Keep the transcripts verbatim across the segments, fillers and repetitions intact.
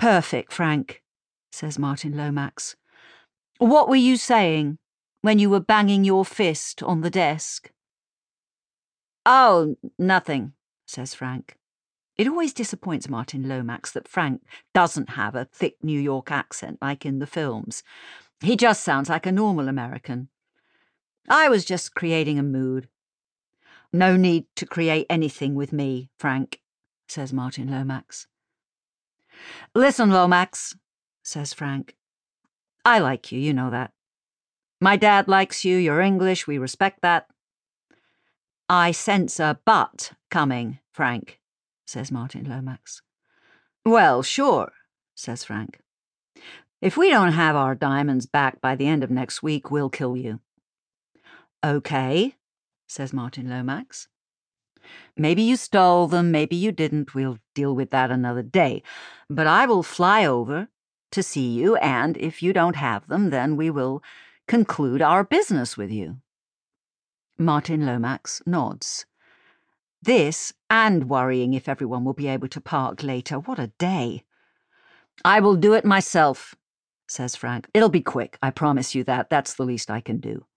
Perfect, Frank, says Martin Lomax. What were you saying when you were banging your fist on the desk? Oh, nothing, says Frank. It always disappoints Martin Lomax that Frank doesn't have a thick New York accent like in the films. He just sounds like a normal American. I was just creating a mood. No need to create anything with me, Frank, says Martin Lomax. Listen, Lomax, says Frank. I like you, you know that. My dad likes you, you're English, we respect that. I sense a but coming, Frank, says Martin Lomax. Well, sure, says Frank. If we don't have our diamonds back by the end of next week, we'll kill you. Okay, says Martin Lomax. Maybe you stole them, maybe you didn't, we'll deal with that another day. But I will fly over to see you, and if you don't have them, then we will conclude our business with you. Martin Lomax nods. This, and worrying if everyone will be able to park later, what a day. I will do it myself, says Frank. It'll be quick, I promise you that. That's the least I can do.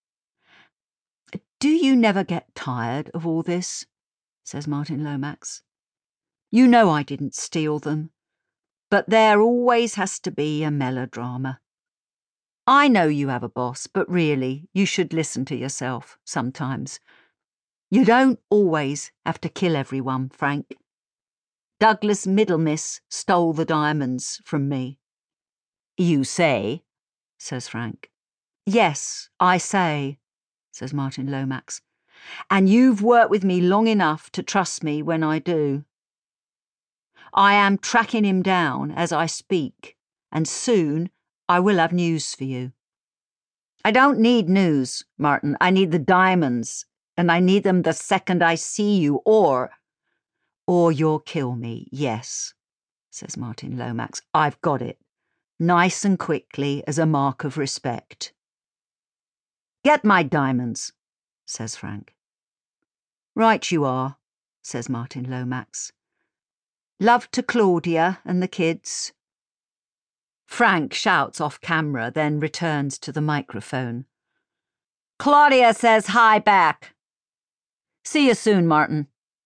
Do you never get tired of all this? Says Martin Lomax. You know I didn't steal them, but there always has to be a melodrama. I know you have a boss, but really, you should listen to yourself sometimes. You don't always have to kill everyone, Frank. Douglas Middlemiss stole the diamonds from me. You say, says Frank. Yes, I say, says Martin Lomax. And you've worked with me long enough to trust me when I do. I am tracking him down as I speak, and soon I will have news for you. I don't need news, Martin. I need the diamonds, and I need them the second I see you, or... Or you'll kill me, yes, says Martin Lomax. I've got it. Nice and quickly as a mark of respect. Get my diamonds, says Frank. Right you are, says Martin Lomax. Love to Claudia and the kids. Frank shouts off camera, then returns to the microphone. Claudia says hi back. See you soon, Martin.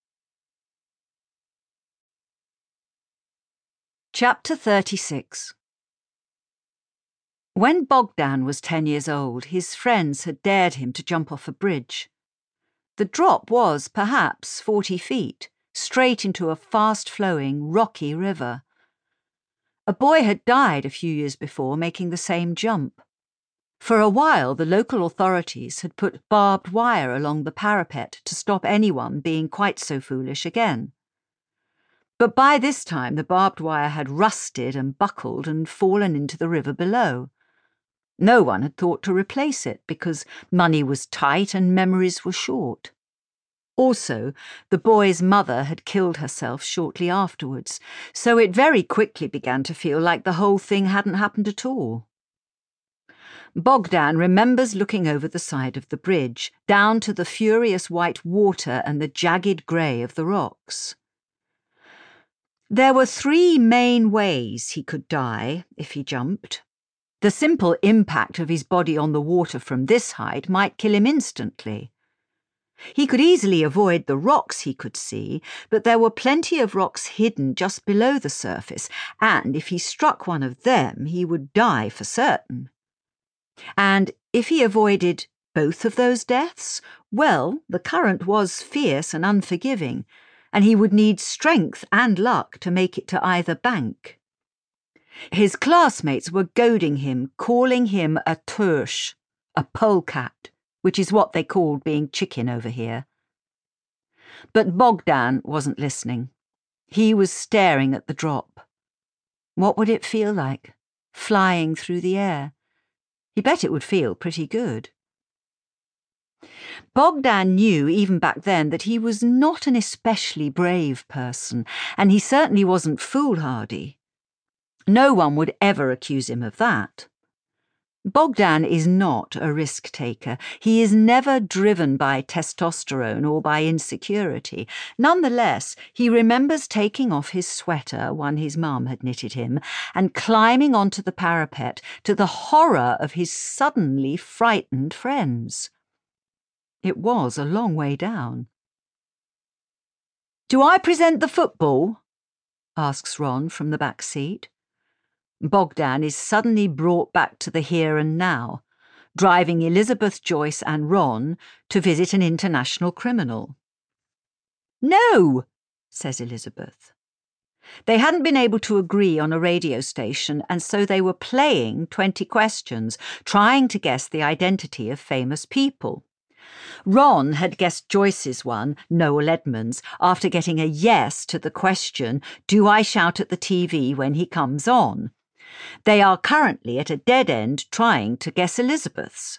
Chapter thirty-six. When Bogdan was ten years old, his friends had dared him to jump off a bridge. The drop was, perhaps, forty feet, straight into a fast-flowing, rocky river. A boy had died a few years before making the same jump. For a while, the local authorities had put barbed wire along the parapet to stop anyone being quite so foolish again. But by this time, the barbed wire had rusted and buckled and fallen into the river below. No one had thought to replace it because money was tight and memories were short. Also, the boy's mother had killed herself shortly afterwards, so it very quickly began to feel like the whole thing hadn't happened at all. Bogdan remembers looking over the side of the bridge, down to the furious white water and the jagged grey of the rocks. There were three main ways he could die if he jumped. The simple impact of his body on the water from this height might kill him instantly. He could easily avoid the rocks he could see, but there were plenty of rocks hidden just below the surface, and if he struck one of them, he would die for certain. And if he avoided both of those deaths, well, the current was fierce and unforgiving, and he would need strength and luck to make it to either bank. His classmates were goading him, calling him a tush, a polecat, which is what they called being chicken over here. But Bogdan wasn't listening. He was staring at the drop. What would it feel like, flying through the air? He bet it would feel pretty good. Bogdan knew even back then that he was not an especially brave person, and he certainly wasn't foolhardy. No one would ever accuse him of that. Bogdan is not a risk-taker. He is never driven by testosterone or by insecurity. Nonetheless, he remembers taking off his sweater, one his mum had knitted him, and climbing onto the parapet to the horror of his suddenly frightened friends. It was a long way down. "Do I present the football?" asks Ron from the back seat. Bogdan is suddenly brought back to the here and now, driving Elizabeth, Joyce and Ron to visit an international criminal. "No," says Elizabeth. They hadn't been able to agree on a radio station, and so they were playing twenty questions, trying to guess the identity of famous people. Ron had guessed Joyce's one, Noel Edmonds, after getting a yes to the question, "Do I shout at the T V when he comes on?" They are currently at a dead end trying to guess Elizabeth's.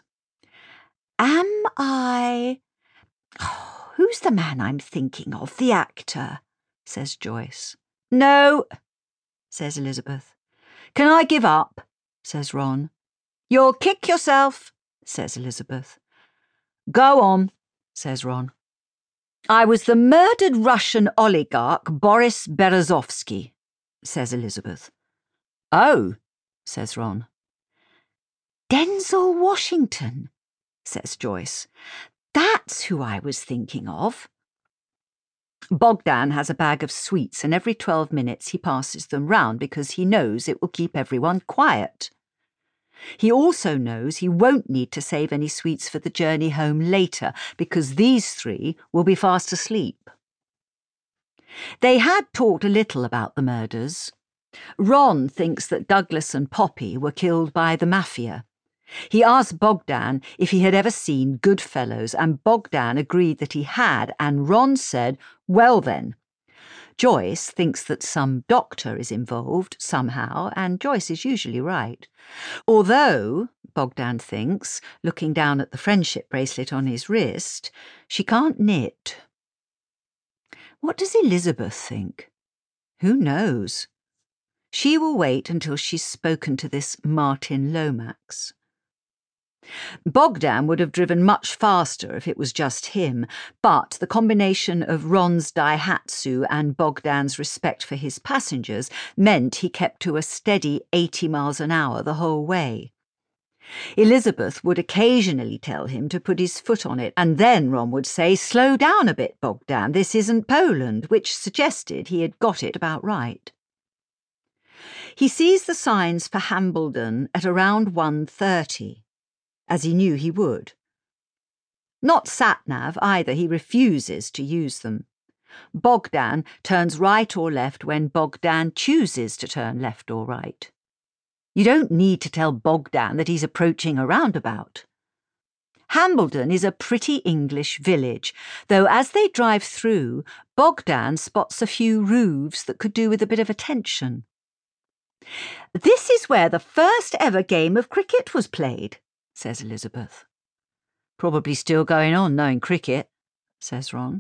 "Am I... Oh, who's the man I'm thinking of, the actor?" says Joyce. "No," says Elizabeth. "Can I give up?" says Ron. "You'll kick yourself," says Elizabeth. "Go on," says Ron. "I was the murdered Russian oligarch Boris Berezovsky," says Elizabeth. "Oh," says Ron. "Denzel Washington," says Joyce. "That's who I was thinking of." Bogdan has a bag of sweets, and every twelve minutes he passes them round because he knows it will keep everyone quiet. He also knows he won't need to save any sweets for the journey home later because these three will be fast asleep. They had talked a little about the murders. Ron thinks that Douglas and Poppy were killed by the mafia. He asked Bogdan if he had ever seen Goodfellows, and Bogdan agreed that he had, and Ron said, "Well then." Joyce thinks that some doctor is involved somehow, and Joyce is usually right. Although, Bogdan thinks, looking down at the friendship bracelet on his wrist, she can't knit. What does Elizabeth think? Who knows? She will wait until she's spoken to this Martin Lomax. Bogdan would have driven much faster if it was just him, but the combination of Ron's Daihatsu and Bogdan's respect for his passengers meant he kept to a steady eighty miles an hour the whole way. Elizabeth would occasionally tell him to put his foot on it, and then Ron would say, "Slow down a bit, Bogdan, this isn't Poland," which suggested he had got it about right. He sees the signs for Hambledon at around one thirty, as he knew he would. Not sat-nav either, he refuses to use them. Bogdan turns right or left when Bogdan chooses to turn left or right. You don't need to tell Bogdan that he's approaching a roundabout. Hambledon is a pretty English village, though as they drive through, Bogdan spots a few roofs that could do with a bit of attention. "This is where the first ever game of cricket was played," says Elizabeth. "Probably still going on, knowing cricket," says Ron.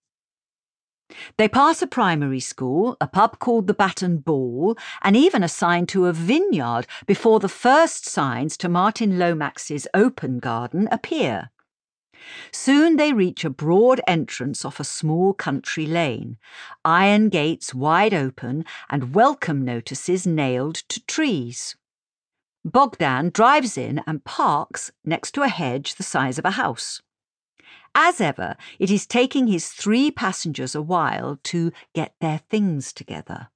They pass a primary school, a pub called the Bat and Ball, and even a sign to a vineyard before the first signs to Martin Lomax's open garden appear. Soon they reach a broad entrance off a small country lane, iron gates wide open and welcome notices nailed to trees. Bogdan drives in and parks next to a hedge the size of a house. As ever, it is taking his three passengers a while to get their things together.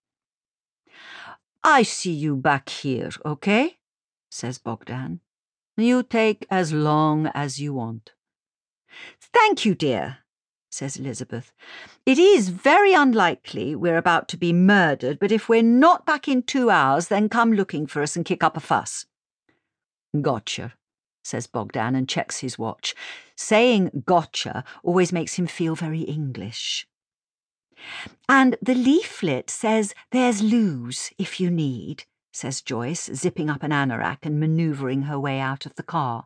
"I see you back here, okay?" says Bogdan. "You take as long as you want." "Thank you, dear," says Elizabeth. "It is very unlikely we're about to be murdered, but if we're not back in two hours, then come looking for us and kick up a fuss." "Gotcha," says Bogdan and checks his watch. Saying gotcha always makes him feel very English. "And the leaflet says there's loos if you need," says Joyce, zipping up an anorak and manoeuvring her way out of the car.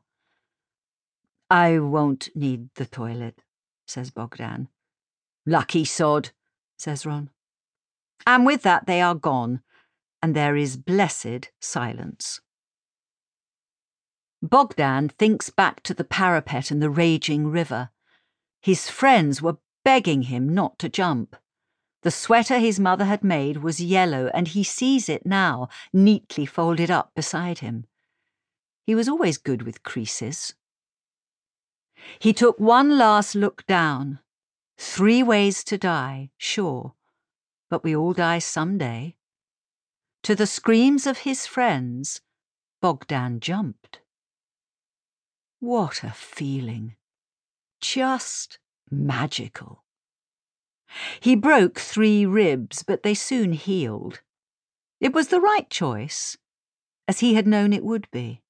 "I won't need the toilet," says Bogdan. "Lucky sod," says Ron. And with that they are gone, and there is blessed silence. Bogdan thinks back to the parapet and the raging river. His friends were begging him not to jump. The sweater his mother had made was yellow, and he sees it now, neatly folded up beside him. He was always good with creases. He took one last look down. Three ways to die, sure, but we all die some day. To the screams of his friends, Bogdan jumped. What a feeling. Just magical. He broke three ribs, but they soon healed. It was the right choice, as he had known it would be.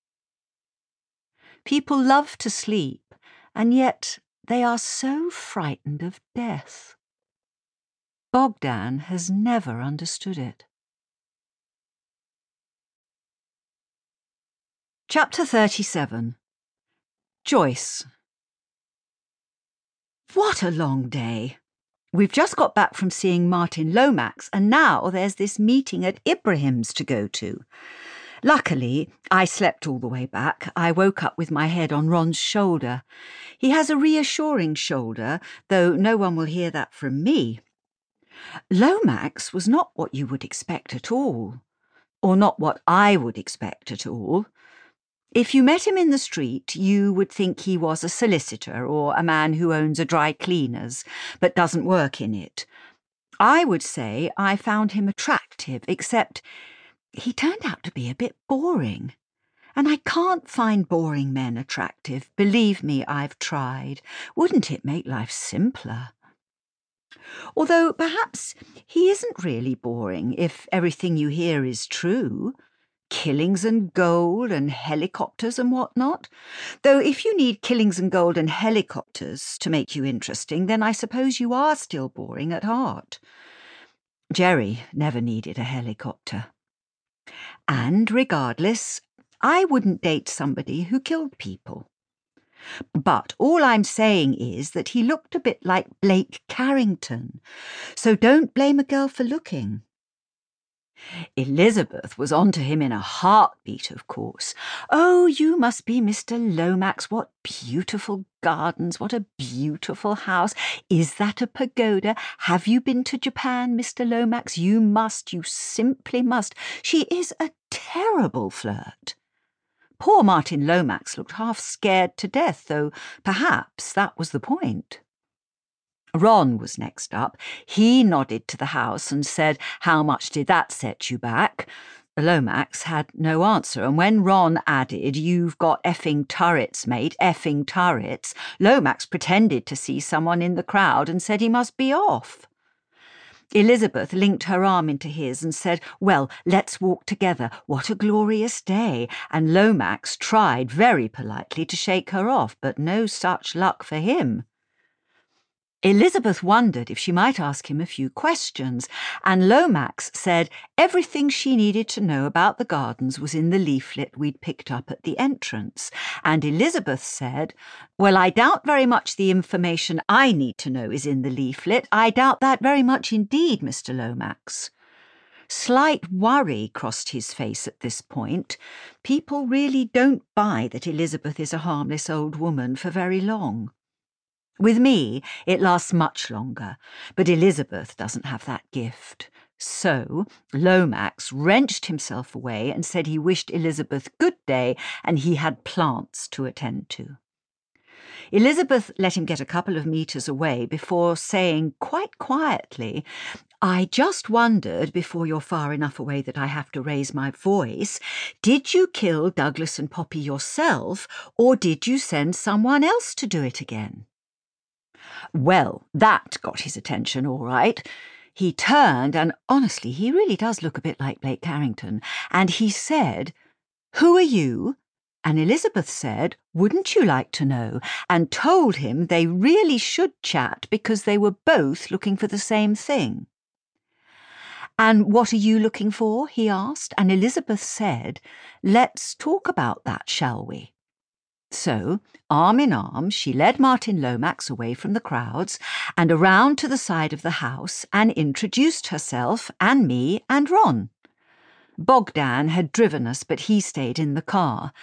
People love to sleep, and yet they are so frightened of death. Bogdan has never understood it. Chapter thirty-seven. Joyce. What a long day. We've just got back from seeing Martin Lomax, and now there's this meeting at Ibrahim's to go to. Luckily, I slept all the way back. I woke up with my head on Ron's shoulder. He has a reassuring shoulder, though no one will hear that from me. Lomax was not what you would expect at all, or not what I would expect at all. If you met him in the street, you would think he was a solicitor or a man who owns a dry cleaner's, but doesn't work in it. I would say I found him attractive, except he turned out to be a bit boring. And I can't find boring men attractive. Believe me, I've tried. Wouldn't it make life simpler? Although perhaps he isn't really boring if everything you hear is true. Killings and gold and helicopters and whatnot. Though if you need killings and gold and helicopters to make you interesting, then I suppose you are still boring at heart. Jerry never needed a helicopter. And regardless, I wouldn't date somebody who killed people. But all I'm saying is that he looked a bit like Blake Carrington, so don't blame a girl for looking. Elizabeth was on to him in a heartbeat, of course. Oh, you must be Mister Lomax. What beautiful gardens, what a beautiful house. Is that a pagoda? Have you been to Japan, Mister Lomax? You must, you simply must. She is a terrible flirt. Poor Martin Lomax looked half scared to death, though perhaps that was the point. Ron was next up. He nodded to the house and said, "How much did that set you back?" Lomax had no answer, and when Ron added, "You've got effing turrets, mate, effing turrets," Lomax pretended to see someone in the crowd and said he must be off. Elizabeth linked her arm into his and said, "Well, let's walk together. What a glorious day." And Lomax tried very politely to shake her off, but no such luck for him. Elizabeth wondered if she might ask him a few questions, and Lomax said everything she needed to know about the gardens was in the leaflet we'd picked up at the entrance. And Elizabeth said, "Well, I doubt very much the information I need to know is in the leaflet. I doubt that very much indeed, Mister Lomax." Slight worry crossed his face at this point. People really don't buy that Elizabeth is a harmless old woman for very long. With me, it lasts much longer, but Elizabeth doesn't have that gift. So Lomax wrenched himself away and said he wished Elizabeth good day and he had plants to attend to. Elizabeth let him get a couple of metres away before saying quite quietly, "I just wondered, before you're far enough away that I have to raise my voice, did you kill Douglas and Poppy yourself, or did you send someone else to do it again?" Well, that got his attention all right. He turned, and honestly, he really does look a bit like Blake Carrington, and he said, "Who are you?" And Elizabeth said, "Wouldn't you like to know?" and told him they really should chat because they were both looking for the same thing. "And what are you looking for?" he asked, and Elizabeth said, "Let's talk about that, shall we?" So, arm in arm, she led Martin Lomax away from the crowds and around to the side of the house and introduced herself and me and Ron. Bogdan had driven us, but he stayed in the car.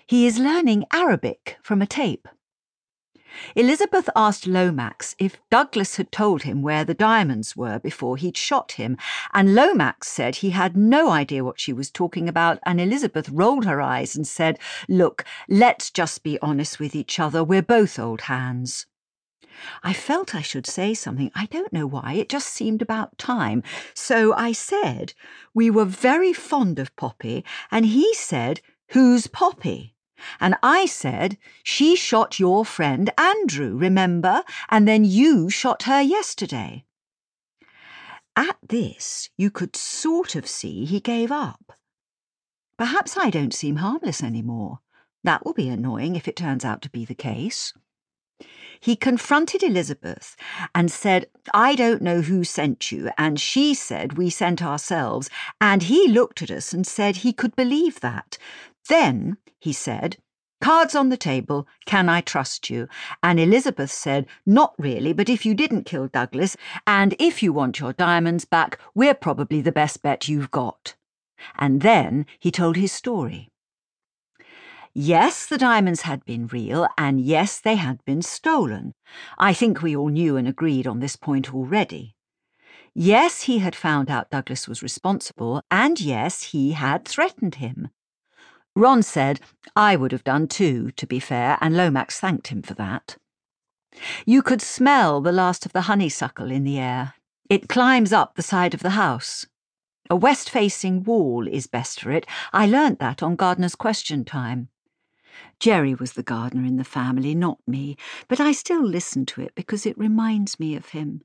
He is learning Arabic from a tape. Elizabeth asked Lomax if Douglas had told him where the diamonds were before he'd shot him, and Lomax said he had no idea what she was talking about, and Elizabeth rolled her eyes and said, "Look, let's just be honest with each other, we're both old hands." I felt I should say something. I don't know why, it just seemed about time. So I said, "We were very fond of Poppy," and he said, "Who's Poppy?" And I said, "She shot your friend Andrew, remember? And then you shot her yesterday." At this, you could sort of see he gave up. Perhaps I don't seem harmless anymore. That will be annoying if it turns out to be the case. He confronted Elizabeth and said, "I don't know who sent you," and she said we sent ourselves, and he looked at us and said he could believe that. Then he said, "Cards on the table, can I trust you?" And Elizabeth said, "Not really, but if you didn't kill Douglas, and if you want your diamonds back, we're probably the best bet you've got." And then he told his story. Yes, the diamonds had been real, and yes, they had been stolen. I think we all knew and agreed on this point already. Yes, he had found out Douglas was responsible, and yes, he had threatened him. Ron said, "I would have done too, to be fair," and Lomax thanked him for that. You could smell the last of the honeysuckle in the air. It climbs up the side of the house. A west-facing wall is best for it. I learnt that on Gardener's Question Time. Jerry was the gardener in the family, not me, but I still listen to it because it reminds me of him.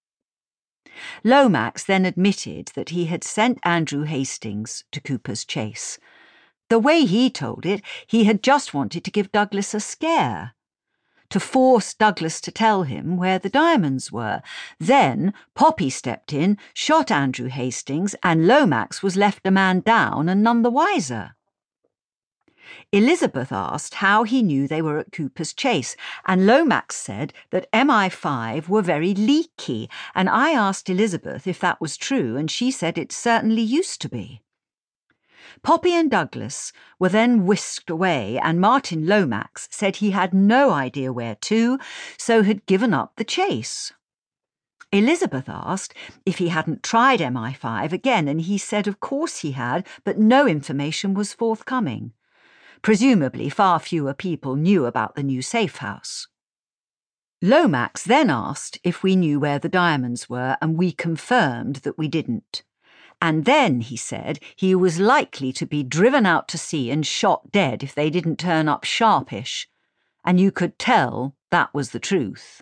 Lomax then admitted that he had sent Andrew Hastings to Cooper's Chase. The way he told it, he had just wanted to give Douglas a scare, to force Douglas to tell him where the diamonds were. Then Poppy stepped in, shot Andrew Hastings, and Lomax was left a man down and none the wiser. Elizabeth asked how he knew they were at Cooper's Chase, and Lomax said that M I five were very leaky, and I asked Elizabeth if that was true, and she said it certainly used to be. Poppy and Douglas were then whisked away, and Martin Lomax said he had no idea where to, so had given up the chase. Elizabeth asked if he hadn't tried M I five again, and he said of course he had, but no information was forthcoming. Presumably far fewer people knew about the new safe house. Lomax then asked if we knew where the diamonds were, and we confirmed that we didn't. And then he said he was likely to be driven out to sea and shot dead if they didn't turn up sharpish, and you could tell that was the truth.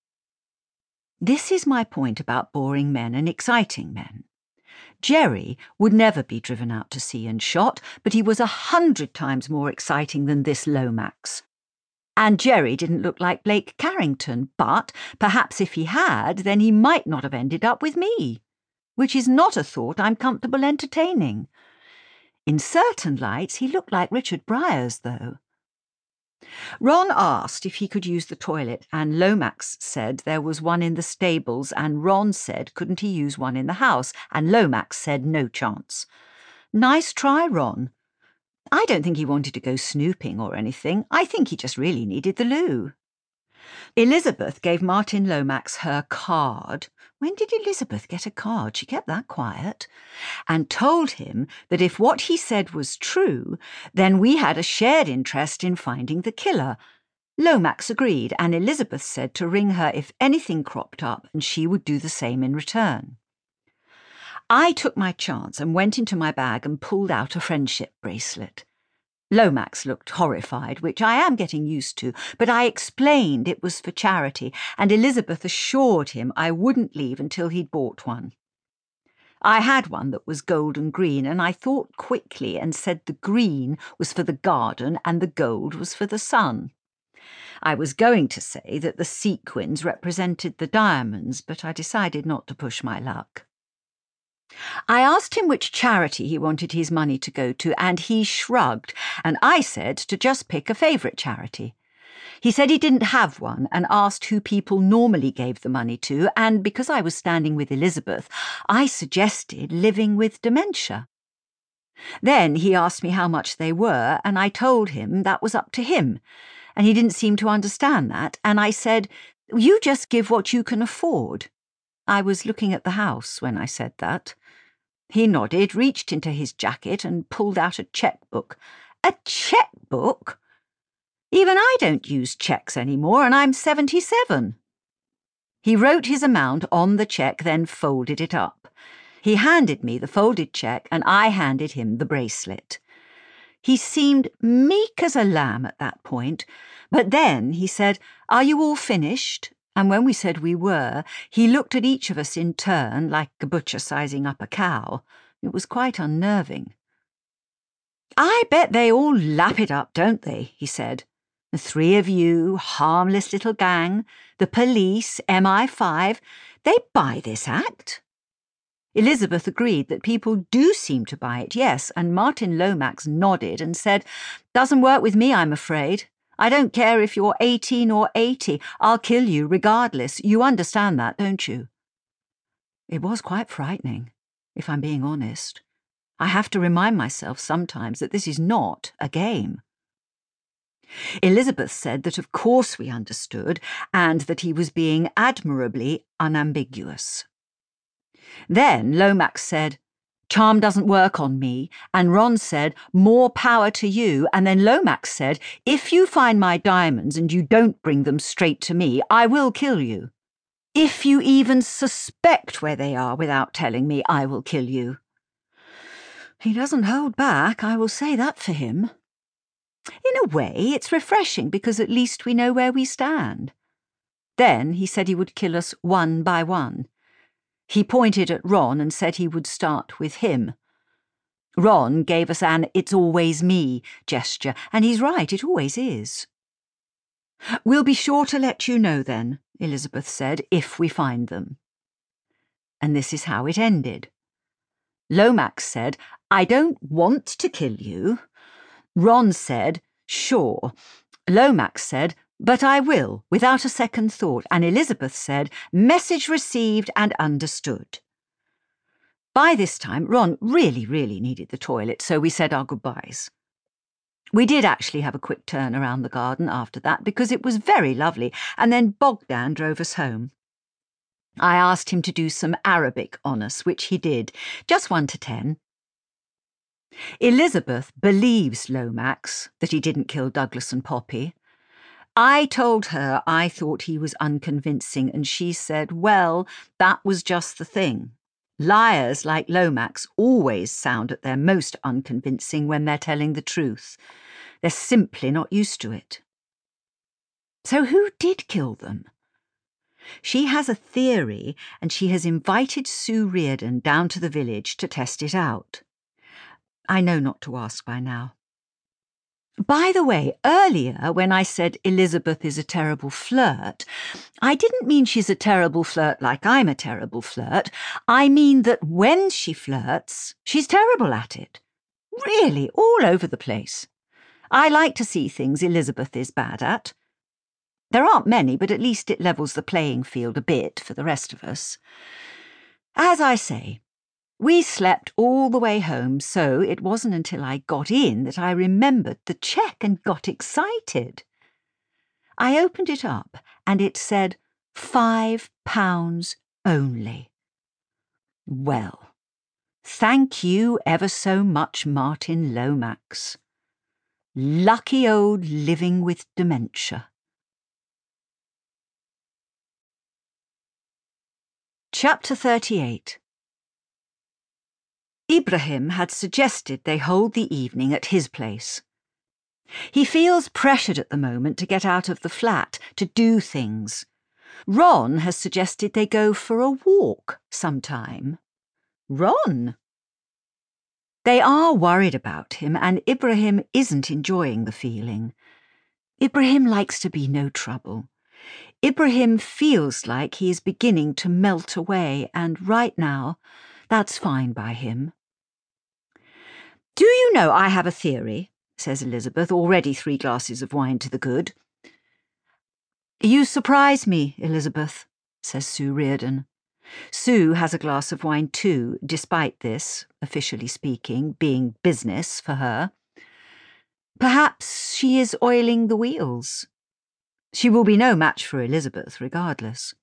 This is my point about boring men and exciting men. Jerry would never be driven out to sea and shot, but he was a hundred times more exciting than this Lomax. And Jerry didn't look like Blake Carrington, but perhaps if he had, then he might not have ended up with me, which is not a thought I'm comfortable entertaining. In certain lights, he looked like Richard Briers, though. Ron asked if he could use the toilet, and Lomax said there was one in the stables, and Ron said couldn't he use one in the house, and Lomax said no chance. Nice try, Ron. I don't think he wanted to go snooping or anything. I think he just really needed the loo. Elizabeth gave Martin Lomax her card. When did Elizabeth get a card? She kept that quiet. And told him that if what he said was true, then we had a shared interest in finding the killer. Lomax agreed, and Elizabeth said to ring her if anything cropped up, and she would do the same in return. I took my chance and went into my bag and pulled out a friendship bracelet. Lomax looked horrified, which I am getting used to, but I explained it was for charity, and Elizabeth assured him I wouldn't leave until he'd bought one. I had one that was gold and green, and I thought quickly and said the green was for the garden and the gold was for the sun. I was going to say that the sequins represented the diamonds, but I decided not to push my luck. I asked him which charity he wanted his money to go to, and he shrugged, and I said to just pick a favourite charity. He said he didn't have one and asked who people normally gave the money to, and because I was standing with Elizabeth, I suggested living with dementia. Then he asked me how much they were, and I told him that was up to him, and he didn't seem to understand that, and I said, "You just give what you can afford." I was looking at the house when I said that. He nodded, reached into his jacket, and pulled out a checkbook. A checkbook? Even I don't use cheques anymore, and I'm seventy-seven. He wrote his amount on the cheque, then folded it up. He handed me the folded cheque, and I handed him the bracelet. He seemed meek as a lamb at that point, but then he said, "Are you all finished?" And when we said we were, he looked at each of us in turn, like a butcher sizing up a cow. It was quite unnerving. "I bet they all lap it up, don't they?" he said. "The three of you, harmless little gang, the police, M I five, they buy this act." Elizabeth agreed that people do seem to buy it, yes, and Martin Lomax nodded and said, "Doesn't work with me, I'm afraid. I don't care if you're eighteen or eighty. I'll kill you regardless. You understand that, don't you?" It was quite frightening, if I'm being honest. I have to remind myself sometimes that this is not a game. Elizabeth said that of course we understood, and that he was being admirably unambiguous. Then Lomax said, "Charm doesn't work on me," and Ron said, "More power to you," and then Lomax said, "If you find my diamonds and you don't bring them straight to me, I will kill you. If you even suspect where they are without telling me, I will kill you." He doesn't hold back, I will say that for him. In a way, it's refreshing because at least we know where we stand. Then he said he would kill us one by one. He pointed at Ron and said he would start with him. Ron gave us an "it's always me" gesture, and he's right, it always is. "We'll be sure to let you know then," Elizabeth said, "if we find them." And this is how it ended. Lomax said, "I don't want to kill you." Ron said, "Sure." Lomax said, "But I will," without a second thought, and Elizabeth said, "Message received and understood." By this time, Ron really, really needed the toilet, so we said our goodbyes. We did actually have a quick turn around the garden after that because it was very lovely, and then Bogdan drove us home. I asked him to do some Arabic on us, which he did, just one to ten. Elizabeth believes Lomax, that he didn't kill Douglas and Poppy. I told her I thought he was unconvincing, and she said, well, that was just the thing. Liars like Lomax always sound at their most unconvincing when they're telling the truth. They're simply not used to it. So who did kill them? She has a theory, and she has invited Sue Reardon down to the village to test it out. I know not to ask by now. By the way, earlier when I said Elizabeth is a terrible flirt, I didn't mean she's a terrible flirt like I'm a terrible flirt. I mean that when she flirts, she's terrible at it. Really, all over the place. I like to see things Elizabeth is bad at. There aren't many, but at least it levels the playing field a bit for the rest of us. As I say, we slept all the way home, so it wasn't until I got in that I remembered the cheque and got excited. I opened it up, and it said five pounds only. Well, thank you ever so much, Martin Lomax. Lucky old living with dementia. Chapter thirty-eight. Ibrahim had suggested they hold the evening at his place. He feels pressured at the moment to get out of the flat, to do things. Ron has suggested they go for a walk sometime. Ron! They are worried about him, and Ibrahim isn't enjoying the feeling. Ibrahim likes to be no trouble. Ibrahim feels like he is beginning to melt away, and right now, that's fine by him. Do you know I have a theory, says Elizabeth, already three glasses of wine to the good. You surprise me, Elizabeth, says Sue Reardon. Sue has a glass of wine too, despite this, officially speaking, being business for her. Perhaps she is oiling the wheels. She will be no match for Elizabeth, regardless.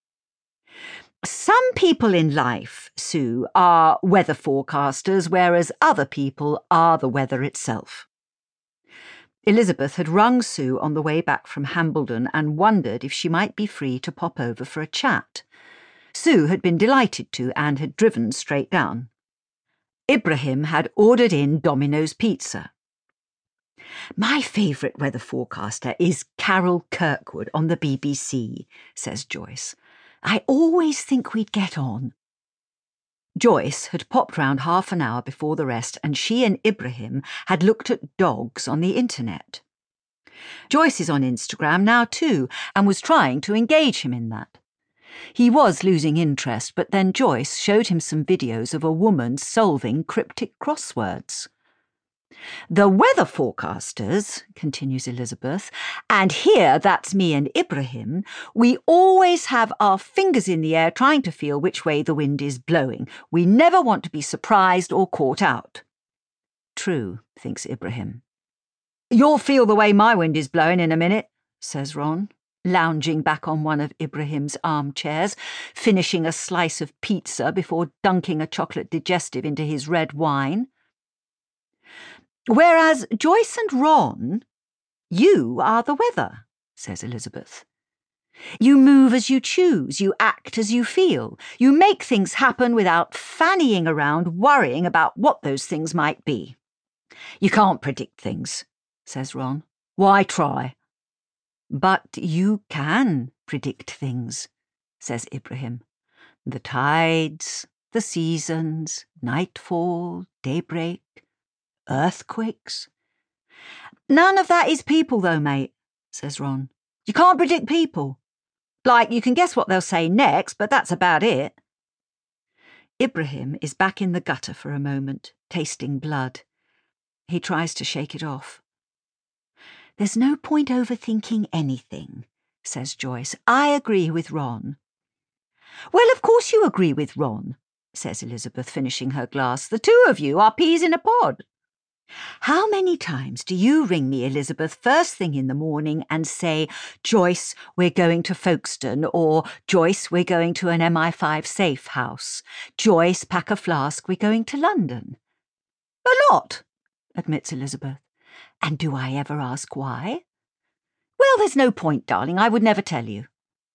Some people in life, Sue, are weather forecasters, whereas other people are the weather itself. Elizabeth had rung Sue on the way back from Hambledon and wondered if she might be free to pop over for a chat. Sue had been delighted to and had driven straight down. Ibrahim had ordered in Domino's Pizza. My favourite weather forecaster is Carol Kirkwood on the B B C, says Joyce. I always think we'd get on. Joyce had popped round half an hour before the rest, and she and Ibrahim had looked at dogs on the internet. Joyce is on Instagram now too, and was trying to engage him in that. He was losing interest, but then Joyce showed him some videos of a woman solving cryptic crosswords. The weather forecasters, continues Elizabeth, and here that's me and Ibrahim, we always have our fingers in the air trying to feel which way the wind is blowing. We never want to be surprised or caught out. True, thinks Ibrahim. You'll feel the way my wind is blowing in a minute, says Ron, lounging back on one of Ibrahim's armchairs, finishing a slice of pizza before dunking a chocolate digestive into his red wine. Whereas Joyce and Ron, you are the weather, says Elizabeth. You move as you choose, you act as you feel, you make things happen without fannying around worrying about what those things might be. You can't predict things, says Ron. Why try? But you can predict things, says Ibrahim. The tides, the seasons, nightfall, daybreak, earthquakes. None of that is people, though, mate, says Ron. You can't predict people. Like, you can guess what they'll say next, but that's about it. Ibrahim is back in the gutter for a moment, tasting blood. He tries to shake it off. There's no point overthinking anything, says Joyce. I agree with Ron. Well, of course you agree with Ron, says Elizabeth, finishing her glass. The two of you are peas in a pod. How many times do you ring me, Elizabeth, first thing in the morning and say, Joyce, we're going to Folkestone, or Joyce, we're going to an M I five safe house. Joyce, pack a flask, we're going to London. A lot, admits Elizabeth. And do I ever ask why? Well, there's no point, darling. I would never tell you.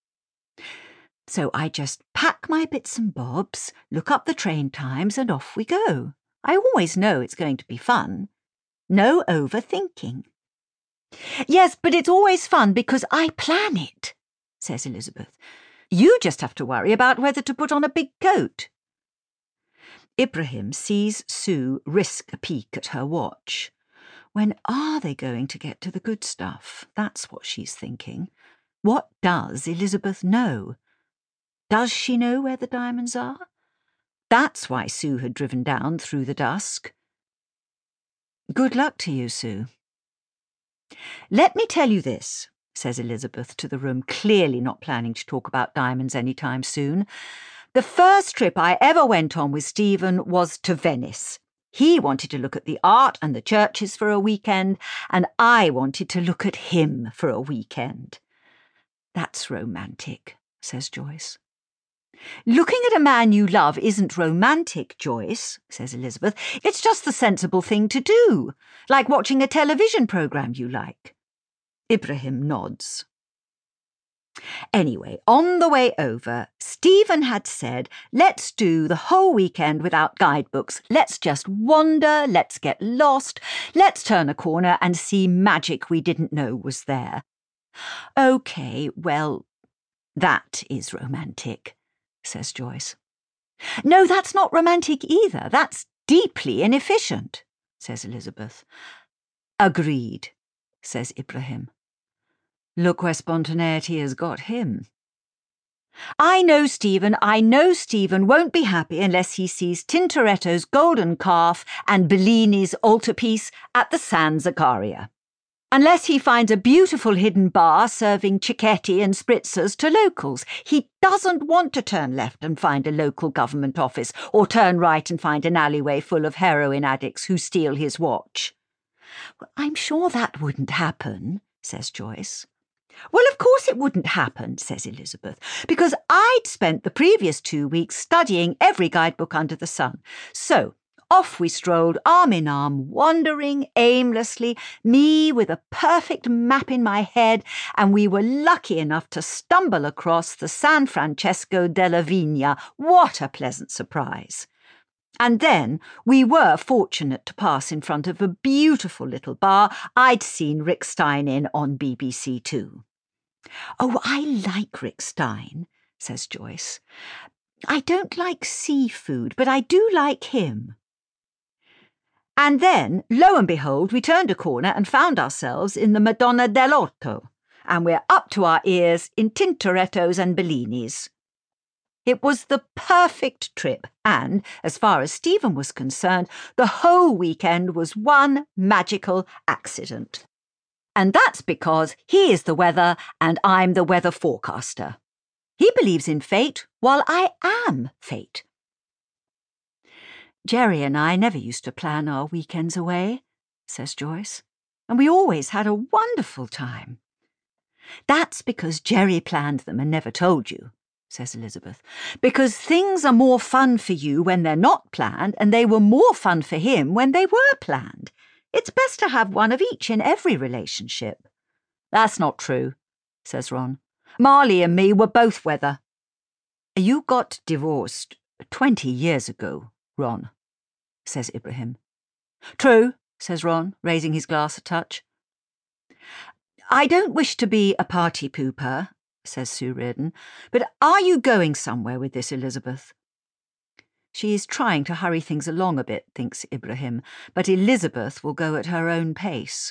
So I just pack my bits and bobs, look up the train times, and off we go. I always know it's going to be fun. No overthinking. Yes, but it's always fun because I plan it, says Elizabeth. You just have to worry about whether to put on a big coat. Ibrahim sees Sue risk a peek at her watch. When are they going to get to the good stuff? That's what she's thinking. What does Elizabeth know? Does she know where the diamonds are? That's why Sue had driven down through the dusk. Good luck to you, Sue. Let me tell you this, says Elizabeth to the room, clearly not planning to talk about diamonds any time soon. The first trip I ever went on with Stephen was to Venice. He wanted to look at the art and the churches for a weekend, and I wanted to look at him for a weekend. That's romantic, says Joyce. Looking at a man you love isn't romantic, Joyce, says Elizabeth. It's just the sensible thing to do, like watching a television programme you like. Ibrahim nods. Anyway, on the way over, Stephen had said, let's do the whole weekend without guidebooks. Let's just wander, let's get lost, let's turn a corner and see magic we didn't know was there. OK, well, that is romantic, says Joyce. No, that's not romantic either. That's deeply inefficient, says Elizabeth. Agreed, says Ibrahim. Look where spontaneity has got him. I know Stephen, I know Stephen won't be happy unless he sees Tintoretto's Golden Calf and Bellini's altarpiece at the San Zaccaria. Unless he finds a beautiful hidden bar serving cicchetti and spritzers to locals. He doesn't want to turn left and find a local government office, or turn right and find an alleyway full of heroin addicts who steal his watch. Well, I'm sure that wouldn't happen, says Joyce. Well, of course it wouldn't happen, says Elizabeth, because I'd spent the previous two weeks studying every guidebook under the sun. So off we strolled, arm in arm, wandering aimlessly, me with a perfect map in my head, and we were lucky enough to stumble across the San Francesco della Vigna. What a pleasant surprise! And then we were fortunate to pass in front of a beautiful little bar I'd seen Rick Stein in on B B C Two. Oh, I like Rick Stein, says Joyce. I don't like seafood, but I do like him. And then, lo and behold, we turned a corner and found ourselves in the Madonna dell'Orto, and we're up to our ears in Tintorettos and Bellinis. It was the perfect trip, and, as far as Stephen was concerned, the whole weekend was one magical accident. And that's because he is the weather and I'm the weather forecaster. He believes in fate while I am fate. Jerry and I never used to plan our weekends away, says Joyce, and we always had a wonderful time. That's because Jerry planned them and never told you, says Elizabeth, because things are more fun for you when they're not planned, and they were more fun for him when they were planned. It's best to have one of each in every relationship. That's not true, says Ron. Marley and me were both weather. You got divorced twenty years ago, Ron, says Ibrahim. True, says Ron, raising his glass a touch. I don't wish to be a party pooper, says Sue Reardon, but are you going somewhere with this, Elizabeth? She is trying to hurry things along a bit, thinks Ibrahim, but Elizabeth will go at her own pace.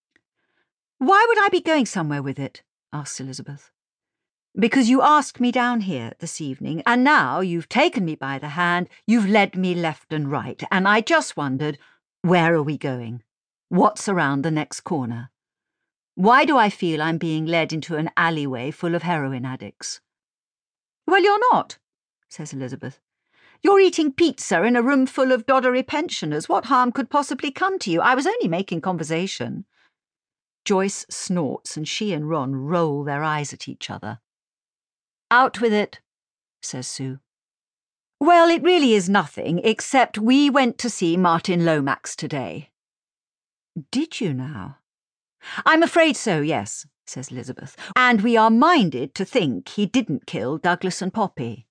Why would I be going somewhere with it? asks Elizabeth. Because you asked me down here this evening, and now you've taken me by the hand, you've led me left and right, and I just wondered, where are we going? What's around the next corner? Why do I feel I'm being led into an alleyway full of heroin addicts? Well, you're not, says Elizabeth. You're eating pizza in a room full of doddery pensioners. What harm could possibly come to you? I was only making conversation. Joyce snorts, and she and Ron roll their eyes at each other. Out with it, says Sue. Well, it really is nothing, except we went to see Martin Lomax today. Did you now? I'm afraid so, yes, says Elizabeth, and we are minded to think he didn't kill Douglas and Poppy.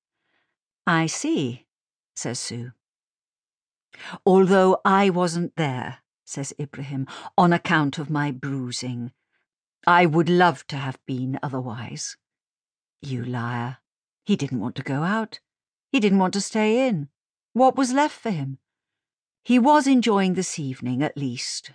I see, says Sue. Although I wasn't there, says Ibrahim, on account of my bruising. I would love to have been otherwise. You liar. He didn't want to go out. He didn't want to stay in. What was left for him? He was enjoying this evening, at least.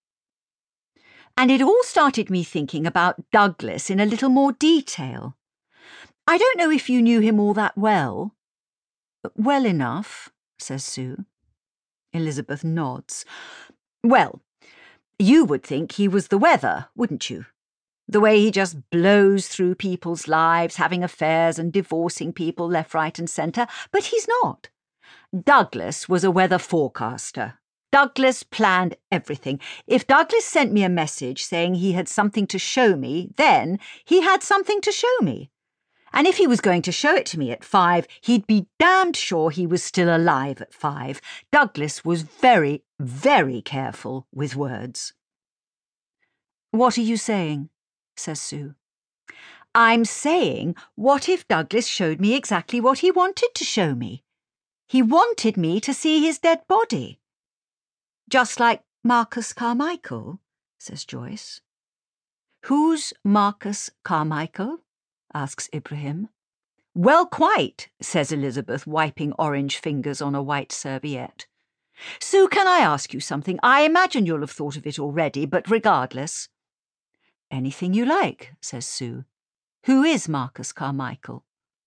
And it all started me thinking about Douglas in a little more detail. I don't know if you knew him all that well. Well enough, says Sue. Elizabeth nods. Well, you would think he was the weather, wouldn't you? The way he just blows through people's lives, having affairs and divorcing people left, right and centre, but he's not. Douglas was a weather forecaster. Douglas planned everything. If Douglas sent me a message saying he had something to show me, then he had something to show me. And if he was going to show it to me at five, he'd be damned sure he was still alive at five. Douglas was very, very careful with words. What are you saying? Says Sue. I'm saying, what if Douglas showed me exactly what he wanted to show me? He wanted me to see his dead body. Just like Marcus Carmichael, says Joyce. Who's Marcus Carmichael? Asks Ibrahim. Well, quite, says Elizabeth, wiping orange fingers on a white serviette. Sue, can I ask you something? I imagine you'll have thought of it already, but regardless. Anything you like, says Sue. Who is Marcus Carmichael?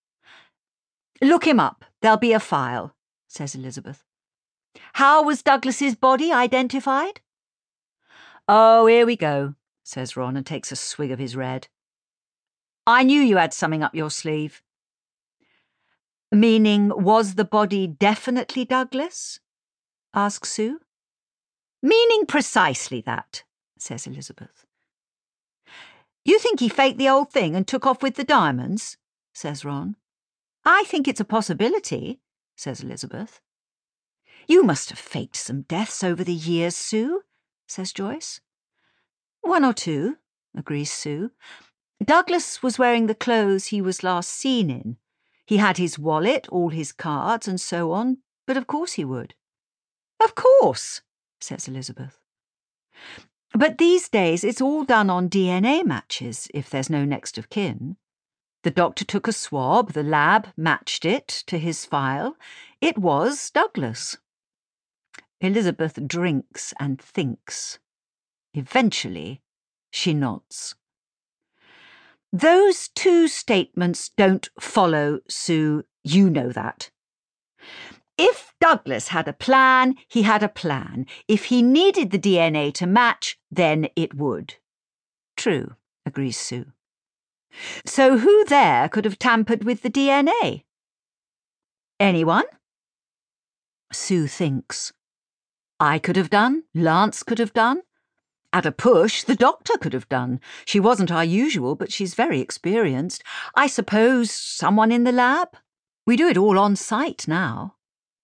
Look him up. There'll be a file, says Elizabeth. How was Douglas's body identified? Oh, here we go, says Ron and takes a swig of his red. I knew you had something up your sleeve. Meaning, was the body definitely Douglas? Asks Sue. Meaning precisely that, says Elizabeth. You think he faked the old thing and took off with the diamonds? Says Ron. I think it's a possibility, says Elizabeth. You must have faked some deaths over the years, Sue, says Joyce. One or two, agrees Sue. Douglas was wearing the clothes he was last seen in. He had his wallet, all his cards, and so on, but of course he would. Of course, says Elizabeth. But these days it's all done on D N A matches, if there's no next of kin. The doctor took a swab, the lab matched it to his file. It was Douglas. Elizabeth drinks and thinks. Eventually, she nods. Those two statements don't follow, Sue. You know that. If Douglas had a plan, he had a plan. If he needed the D N A to match, then it would. True, agrees Sue. So who there could have tampered with the D N A? Anyone? Sue thinks. I could have done. Lance could have done. At a push, the doctor could have done. She wasn't our usual, but she's very experienced. I suppose someone in the lab? We do it all on site now.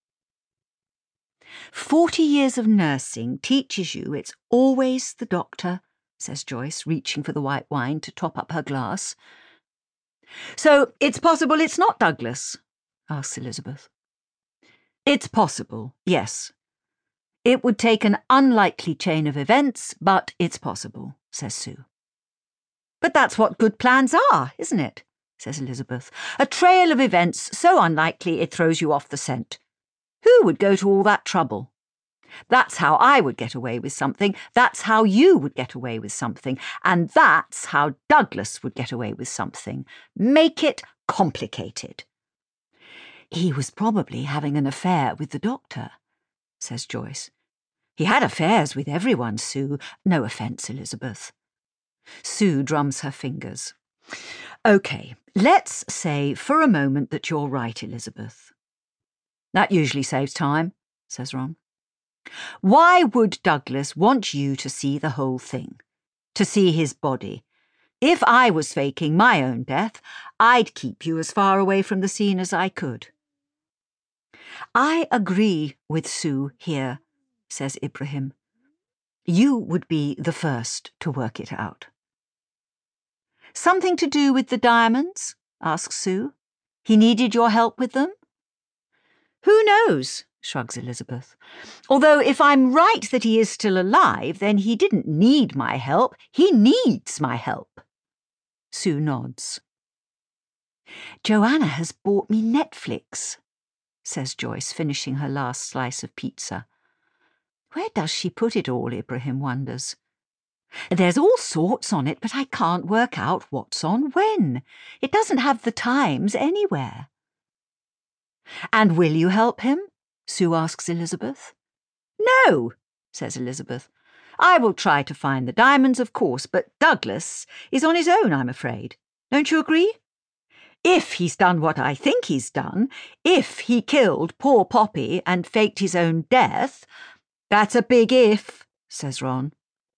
Forty years of nursing teaches you it's always the doctor, says Joyce, reaching for the white wine to top up her glass. So it's possible it's not Douglas? Asks Elizabeth. It's possible, yes. It would take an unlikely chain of events, but it's possible, says Sue. But that's what good plans are, isn't it? Says Elizabeth. A trail of events so unlikely it throws you off the scent. Who would go to all that trouble? That's how I would get away with something, that's how you would get away with something, and that's how Douglas would get away with something. Make it complicated. He was probably having an affair with the doctor, says Joyce. He had affairs with everyone, Sue. No offence, Elizabeth. Sue drums her fingers. OK, let's say for a moment that you're right, Elizabeth. That usually saves time, says Ron. Why would Douglas want you to see the whole thing? To see his body? If I was faking my own death, I'd keep you as far away from the scene as I could. I agree with Sue here, says Ibrahim. You would be the first to work it out. Something to do with the diamonds? Asks Sue. He needed your help with them? Who knows? Shrugs Elizabeth. Although if I'm right that he is still alive, then he didn't need my help. He needs my help. Sue nods. Joanna has bought me Netflix, says Joyce, finishing her last slice of pizza. Where does she put it all, Ibrahim wonders. There's all sorts on it, but I can't work out what's on when. It doesn't have the times anywhere. And will you help him? Sue asks Elizabeth. No, says Elizabeth. I will try to find the diamonds, of course, but Douglas is on his own, I'm afraid. Don't you agree? If he's done what I think he's done, if he killed poor Poppy and faked his own death, that's a big if, says Ron.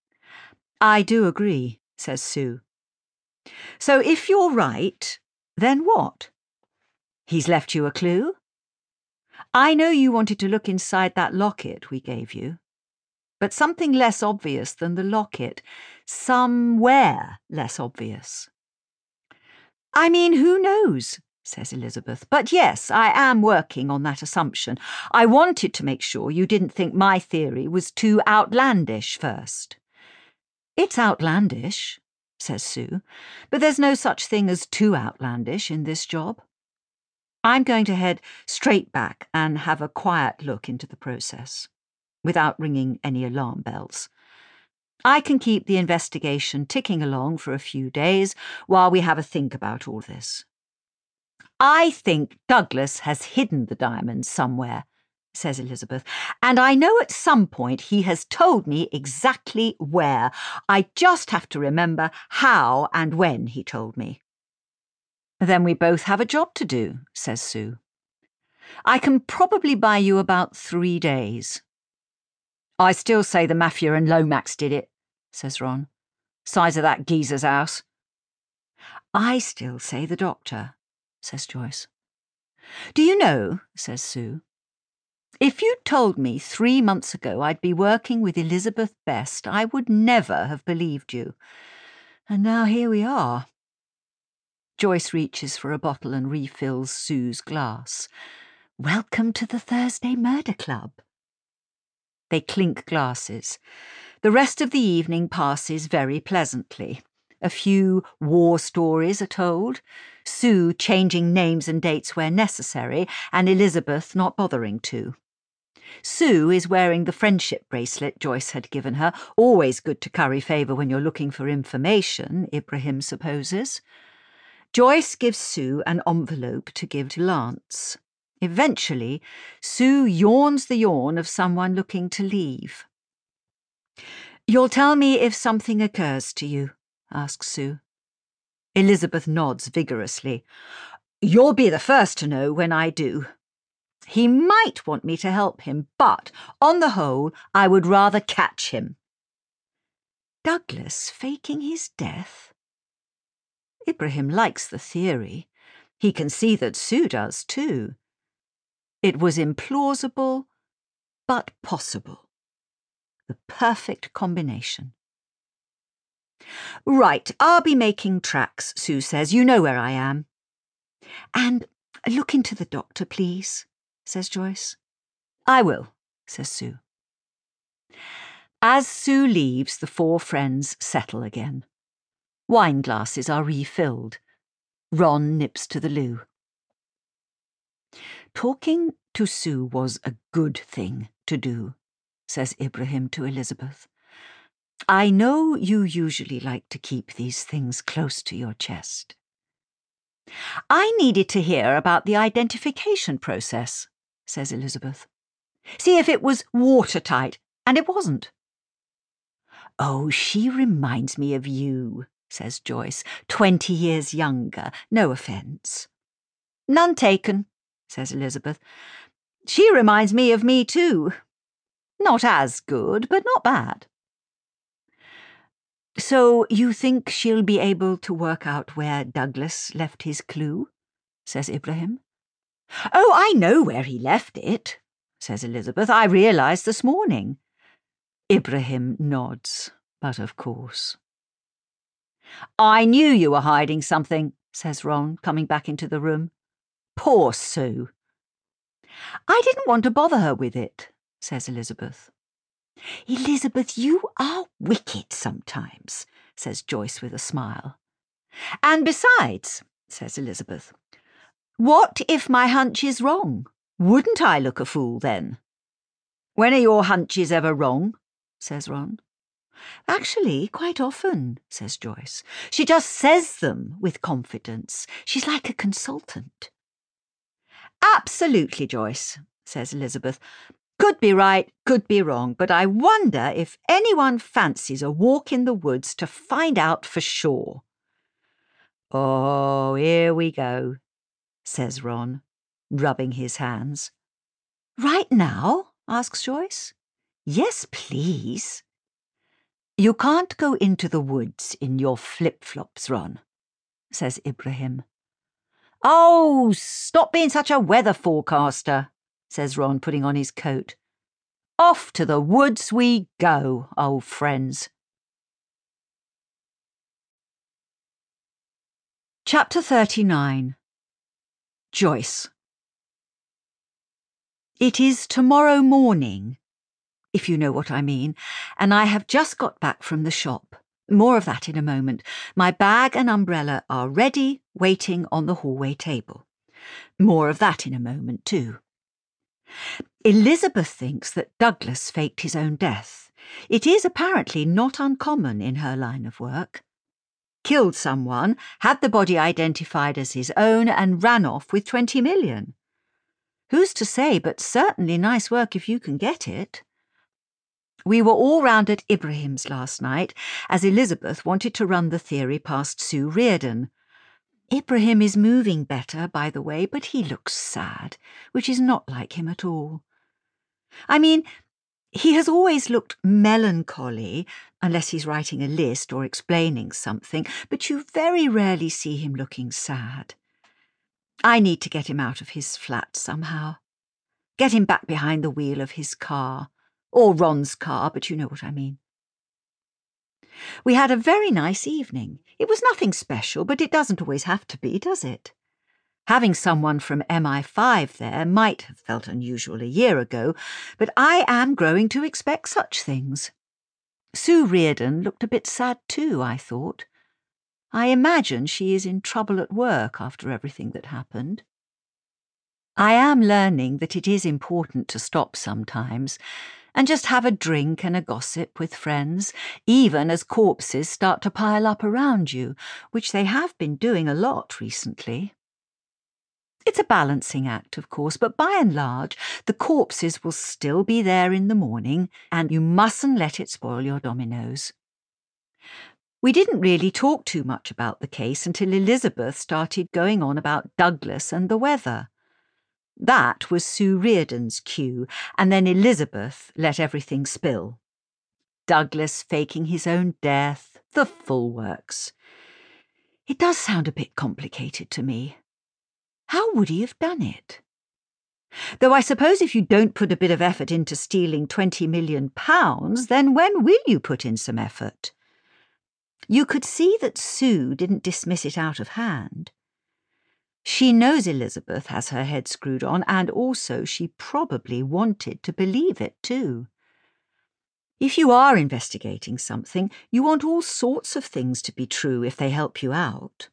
I do agree, says Sue. So if you're right, then what? He's left you a clue? I know you wanted to look inside that locket we gave you, but something less obvious than the locket, somewhere less obvious. I mean, who knows, says Elizabeth. But yes, I am working on that assumption. I wanted to make sure you didn't think my theory was too outlandish first. It's outlandish, says Sue, but there's no such thing as too outlandish in this job. I'm going to head straight back and have a quiet look into the process, without ringing any alarm bells. I can keep the investigation ticking along for a few days while we have a think about all this. I think Douglas has hidden the diamonds somewhere, says Elizabeth, and I know at some point he has told me exactly where. I just have to remember how and when he told me. Then we both have a job to do, says Sue. I can probably buy you about three days. I still say the Mafia and Lomax did it, says Ron. Size of that geezer's house. I still say the doctor, says Joyce. Do you know, says Sue, if you'd told me three months ago I'd be working with Elizabeth Best, I would never have believed you. And now here we are. Joyce reaches for a bottle and refills Sue's glass. Welcome to the Thursday Murder Club. They clink glasses. The rest of the evening passes very pleasantly. A few war stories are told, Sue changing names and dates where necessary, and Elizabeth not bothering to. Sue is wearing the friendship bracelet Joyce had given her, always good to curry favour when you're looking for information, Ibrahim supposes. Joyce gives Sue an envelope to give to Lance. Eventually, Sue yawns the yawn of someone looking to leave. You'll tell me if something occurs to you, asks Sue. Elizabeth nods vigorously. You'll be the first to know when I do. He might want me to help him, but, on the whole, I would rather catch him. Douglas faking his death? Ibrahim likes the theory. He can see that Sue does too. It was implausible, but possible. The perfect combination. Right, I'll be making tracks, Sue says. You know where I am. And look into the doctor, please, says Joyce. I will, says Sue. As Sue leaves, the four friends settle again. Wine glasses are refilled. Ron nips to the loo. Talking to Sue was a good thing to do, says Ibrahim to Elizabeth. I know you usually like to keep these things close to your chest. I needed to hear about the identification process, says Elizabeth. See if it was watertight, and it wasn't. Oh, she reminds me of you, says Joyce, twenty years younger, no offence. None taken, says Elizabeth. She reminds me of me too. Not as good, but not bad. So you think she'll be able to work out where Douglas left his clue? Says Ibrahim. Oh, I know where he left it, says Elizabeth. I realised this morning. Ibrahim nods, but of course. I knew you were hiding something, says Ron, coming back into the room. Poor Sue. I didn't want to bother her with it, says Elizabeth. Elizabeth, you are wicked sometimes, says Joyce with a smile. And besides, says Elizabeth, what if my hunch is wrong? Wouldn't I look a fool then? When are your hunches ever wrong? Says Ron. Actually, quite often, says Joyce. She just says them with confidence. She's like a consultant. Absolutely, Joyce, says Elizabeth. Could be right, could be wrong, but I wonder if anyone fancies a walk in the woods to find out for sure. Oh, here we go, says Ron, rubbing his hands. Right now? Asks Joyce. Yes, please. You can't go into the woods in your flip-flops, Ron, says Ibrahim. Oh, stop being such a weather forecaster, says Ron, putting on his coat. Off to the woods we go, old friends. Chapter thirty-nine. Joyce. It is tomorrow morning, if you know what I mean, and I have just got back from the shop. More of that in a moment. My bag and umbrella are ready, waiting on the hallway table. More of that in a moment, too. Elizabeth thinks that Douglas faked his own death. It is apparently not uncommon in her line of work. Killed someone, had the body identified as his own, and ran off with twenty million. Who's to say, but certainly nice work if you can get it. We were all round at Ibrahim's last night, as Elizabeth wanted to run the theory past Sue Reardon. Ibrahim is moving better, by the way, but he looks sad, which is not like him at all. I mean, he has always looked melancholy, unless he's writing a list or explaining something, but you very rarely see him looking sad. I need to get him out of his flat somehow. Get him back behind the wheel of his car. Or Ron's car, but you know what I mean. We had a very nice evening. It was nothing special, but it doesn't always have to be, does it? Having someone from M I five there might have felt unusual a year ago, but I am growing to expect such things. Sue Reardon looked a bit sad too, I thought. I imagine she is in trouble at work after everything that happened. I am learning that it is important to stop sometimes and just have a drink and a gossip with friends, even as corpses start to pile up around you, which they have been doing a lot recently. It's a balancing act, of course, but by and large, the corpses will still be there in the morning, and you mustn't let it spoil your dominoes. We didn't really talk too much about the case until Elizabeth started going on about Douglas and the weather. That was Sue Reardon's cue, and then Elizabeth let everything spill. Douglas faking his own death, the full works. It does sound a bit complicated to me. How would he have done it? Though I suppose if you don't put a bit of effort into stealing twenty million pounds, then when will you put in some effort? You could see that Sue didn't dismiss it out of hand. She knows Elizabeth has her head screwed on, and also she probably wanted to believe it too. If you are investigating something, you want all sorts of things to be true if they help you out.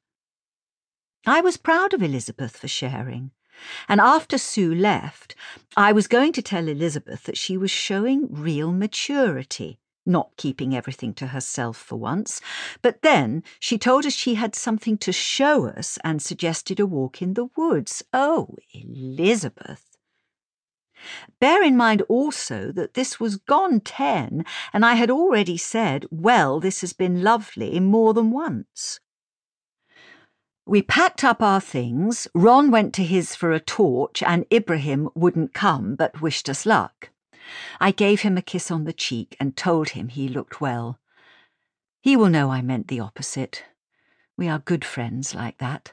I was proud of Elizabeth for sharing, and after Sue left, I was going to tell Elizabeth that she was showing real maturity, not keeping everything to herself for once, but then she told us she had something to show us and suggested a walk in the woods. Oh, Elizabeth! Bear in mind also that this was gone ten, and I had already said, well, this has been lovely more than once. We packed up our things, Ron went to his for a torch, and Ibrahim wouldn't come but wished us luck. I gave him a kiss on the cheek and told him he looked well. He will know I meant the opposite. We are good friends like that.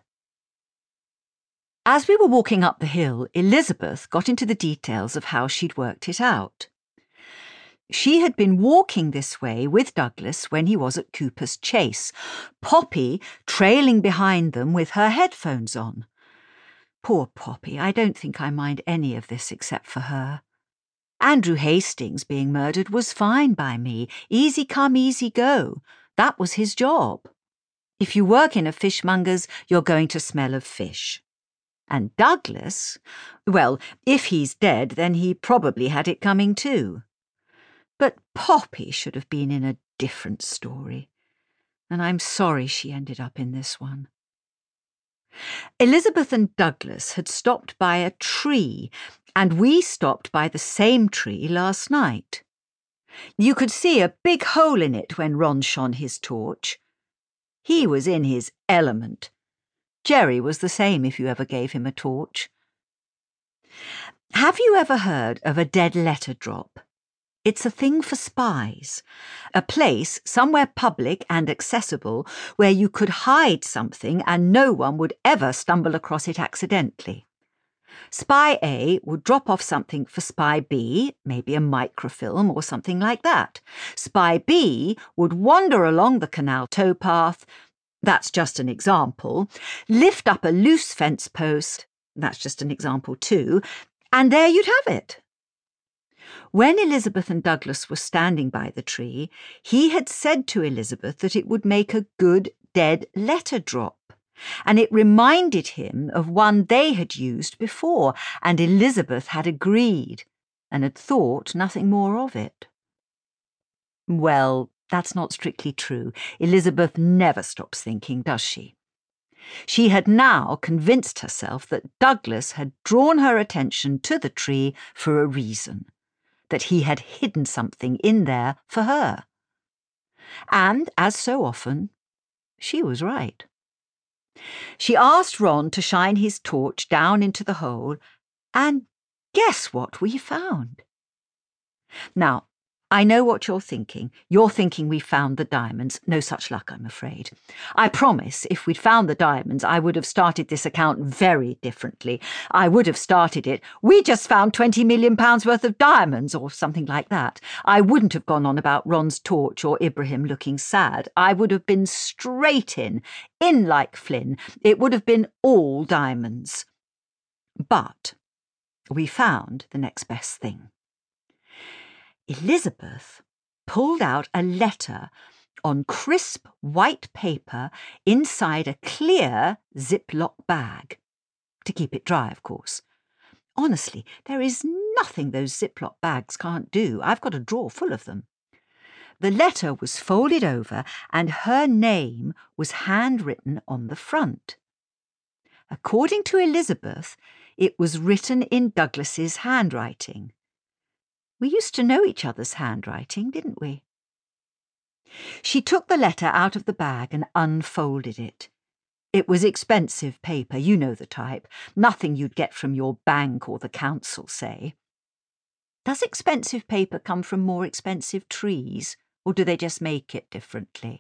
As we were walking up the hill, Elizabeth got into the details of how she'd worked it out. She had been walking this way with Douglas when he was at Cooper's Chase, Poppy trailing behind them with her headphones on. Poor Poppy, I don't think I mind any of this except for her. Andrew Hastings being murdered was fine by me. Easy come, easy go. That was his job. If you work in a fishmonger's, you're going to smell of fish. And Douglas, well, if he's dead, then he probably had it coming too. But Poppy should have been in a different story, and I'm sorry she ended up in this one. Elizabeth and Douglas had stopped by a tree, and we stopped by the same tree last night. You could see a big hole in it when Ron shone his torch. He was in his element. Jerry was the same if you ever gave him a torch. Have you ever heard of a dead letter drop? It's a thing for spies, a place somewhere public and accessible where you could hide something and no one would ever stumble across it accidentally. Spy A would drop off something for Spy B, maybe a microfilm or something like that. Spy B would wander along the canal towpath, that's just an example, lift up a loose fence post, that's just an example too, and there you'd have it. When Elizabeth and Douglas were standing by the tree, he had said to Elizabeth that it would make a good dead letter drop, and it reminded him of one they had used before, and Elizabeth had agreed, and had thought nothing more of it. Well, that's not strictly true. Elizabeth never stops thinking, does she? She had now convinced herself that Douglas had drawn her attention to the tree for a reason, that he had hidden something in there for her. And, as so often, she was right. She asked Ron to shine his torch down into the hole, and guess what we found? Now, I know what you're thinking. You're thinking we found the diamonds. No such luck, I'm afraid. I promise if we'd found the diamonds, I would have started this account very differently. I would have started it, "We just found twenty million pounds worth of diamonds," or something like that. I wouldn't have gone on about Ron's torch or Ibrahim looking sad. I would have been straight in, in like Flynn. It would have been all diamonds. But we found the next best thing. Elizabeth pulled out a letter on crisp white paper inside a clear Ziploc bag. To keep it dry, of course. Honestly, there is nothing those Ziploc bags can't do. I've got a drawer full of them. The letter was folded over and her name was handwritten on the front. According to Elizabeth, it was written in Douglas's handwriting. We used to know each other's handwriting, didn't we? She took the letter out of the bag and unfolded it. It was expensive paper, you know the type. Nothing you'd get from your bank or the council, say. Does expensive paper come from more expensive trees, or do they just make it differently?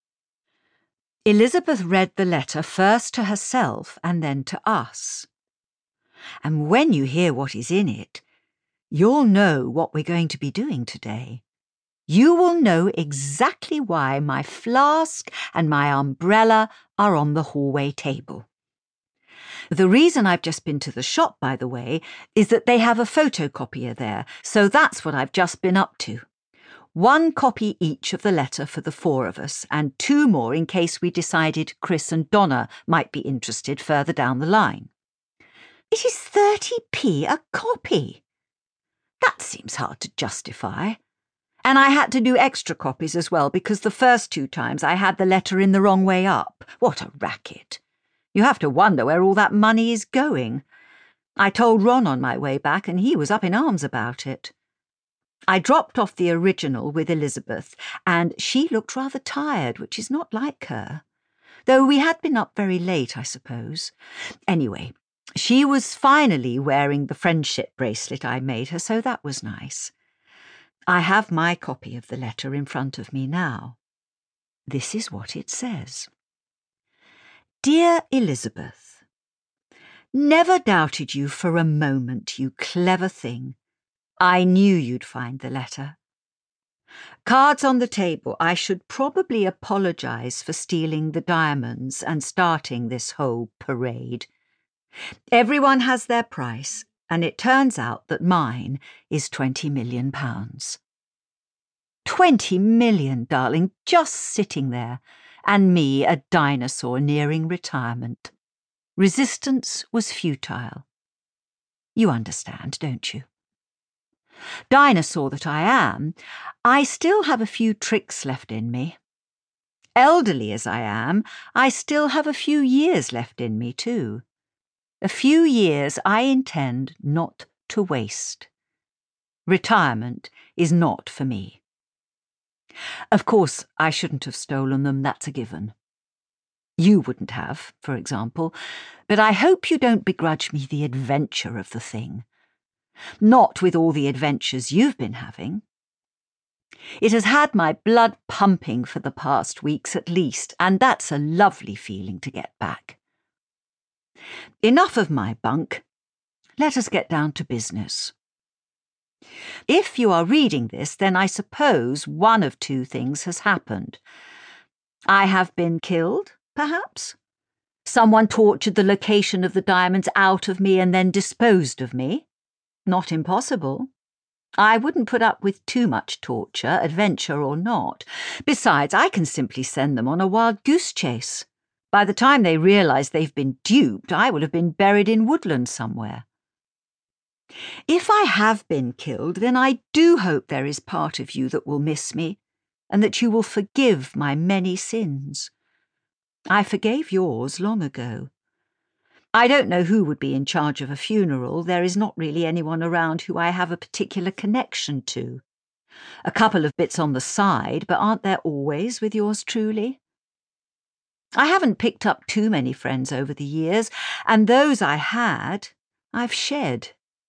Elizabeth read the letter first to herself and then to us. And when you hear what is in it, you'll know what we're going to be doing today. You will know exactly why my flask and my umbrella are on the hallway table. The reason I've just been to the shop, by the way, is that they have a photocopier there, so that's what I've just been up to. One copy each of the letter for the four of us, and two more in case we decided Chris and Donna might be interested further down the line. It is thirty p a copy. That seems hard to justify. And I had to do extra copies as well because the first two times I had the letter in the wrong way up. What a racket. You have to wonder where all that money is going. I told Ron on my way back and he was up in arms about it. I dropped off the original with Elizabeth and she looked rather tired, which is not like her. Though we had been up very late, I suppose. Anyway, she was finally wearing the friendship bracelet I made her, so that was nice. I have my copy of the letter in front of me now. This is what it says. Dear Elizabeth, never doubted you for a moment, you clever thing. I knew you'd find the letter. Cards on the table, I should probably apologise for stealing the diamonds and starting this whole parade. Everyone has their price, and it turns out that mine is twenty million pounds. Twenty million, darling, just sitting there, and me a dinosaur nearing retirement. Resistance was futile. You understand, don't you? Dinosaur that I am, I still have a few tricks left in me. Elderly as I am, I still have a few years left in me too. A few years I intend not to waste. Retirement is not for me. Of course, I shouldn't have stolen them, that's a given. You wouldn't have, for example, but I hope you don't begrudge me the adventure of the thing. Not with all the adventures you've been having. It has had my blood pumping for the past weeks at least, and that's a lovely feeling to get back. Enough of my bunk. Let us get down to business. If you are reading this, then I suppose one of two things has happened. I have been killed, perhaps? Someone tortured the location of the diamonds out of me and then disposed of me? Not impossible. I wouldn't put up with too much torture, adventure or not. Besides, I can simply send them on a wild goose chase. By the time they realise they've been duped, I will have been buried in woodland somewhere. If I have been killed, then I do hope there is part of you that will miss me, and that you will forgive my many sins. I forgave yours long ago. I don't know who would be in charge of a funeral. There is not really anyone around who I have a particular connection to. A couple of bits on the side, but aren't there always with yours truly? I haven't picked up too many friends over the years, and those I had, I've shed.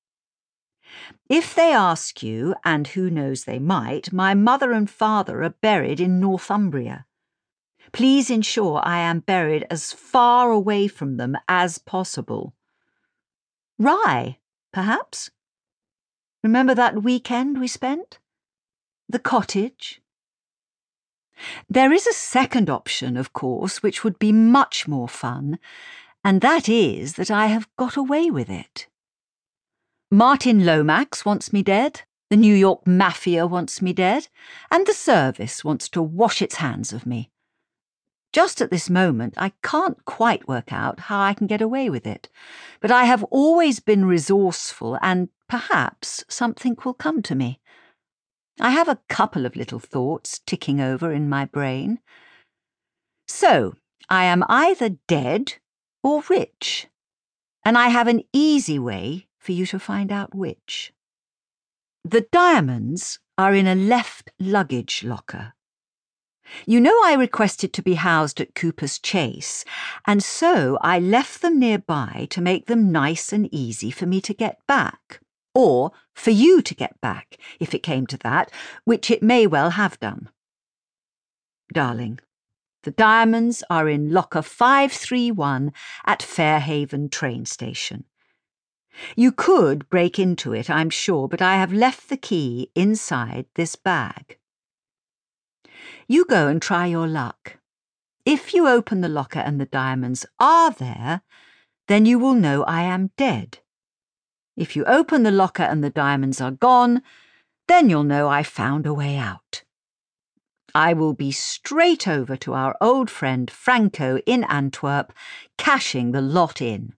If they ask you, and who knows they might, my mother and father are buried in Northumbria. Please ensure I am buried as far away from them as possible. Rye, perhaps? Remember that weekend we spent? The cottage? There is a second option, of course, which would be much more fun, and that is that I have got away with it. Martin Lomax wants me dead, the New York Mafia wants me dead, and the service wants to wash its hands of me. Just at this moment, I can't quite work out how I can get away with it, but I have always been resourceful, and perhaps something will come to me. I have a couple of little thoughts ticking over in my brain. So, I am either dead or rich, and I have an easy way for you to find out which. The diamonds are in a left luggage locker. You know I requested to be housed at Cooper's Chase, and so I left them nearby to make them nice and easy for me to get back. Or for you to get back, if it came to that, which it may well have done. Darling, the diamonds are in locker five three one at Fairhaven train station. You could break into it, I'm sure, but I have left the key inside this bag. You go and try your luck. If you open the locker and the diamonds are there, then you will know I am dead. If you open the locker and the diamonds are gone, then you'll know I found a way out. I will be straight over to our old friend Franco in Antwerp, cashing the lot in.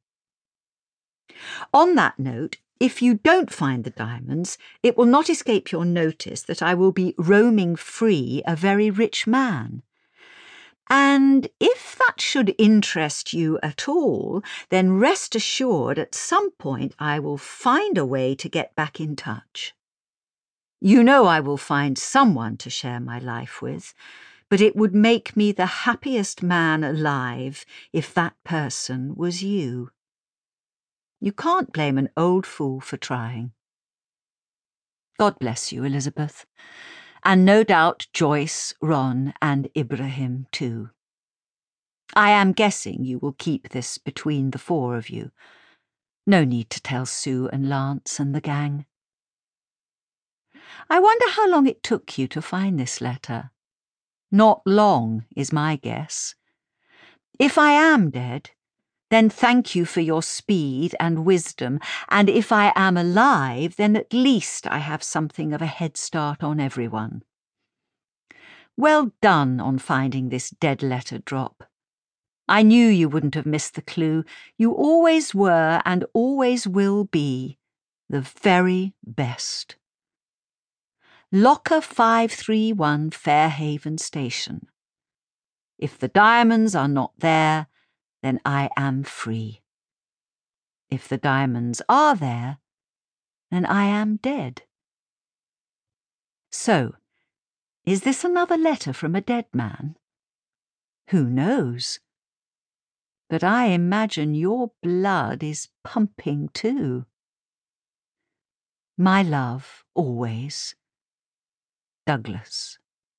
On that note, if you don't find the diamonds, it will not escape your notice that I will be roaming free a very rich man. And if that should interest you at all, then rest assured at some point I will find a way to get back in touch. You know I will find someone to share my life with, but it would make me the happiest man alive if that person was you. You can't blame an old fool for trying. God bless you, Elizabeth, and no doubt Joyce, Ron, and Ibrahim too. I am guessing you will keep this between the four of you. No need to tell Sue and Lance and the gang. I wonder how long it took you to find this letter. Not long, is my guess. If I am dead, then thank you for your speed and wisdom, and if I am alive, then at least I have something of a head start on everyone. Well done on finding this dead letter drop. I knew you wouldn't have missed the clue. You always were and always will be the very best. Locker five three one Fairhaven Station. If the diamonds are not there, then I am free. If the diamonds are there, then I am dead. So, is this another letter from a dead man? Who knows? But I imagine your blood is pumping too. My love, always, Douglas.